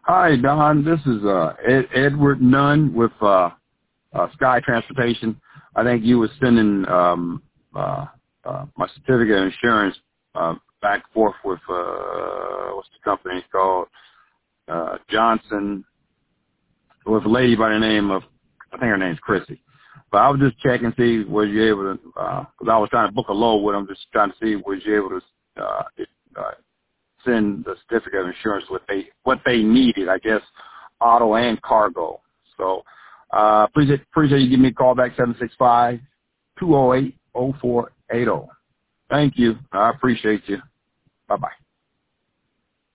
Hi, Don. This is Edward Nunn with Sky Transportation. I think you were sending my certificate of insurance back and forth with what's the company called Johnson, with a lady by the name of, I think her name's Chrissy. But I was just checking to see was you able to, because I was trying to book a load with them, just trying to see was you able to send the certificate of insurance what they needed, I guess, auto and cargo. So appreciate you giving me a call back, 765-208-0480. Thank you. I appreciate you. Bye-bye.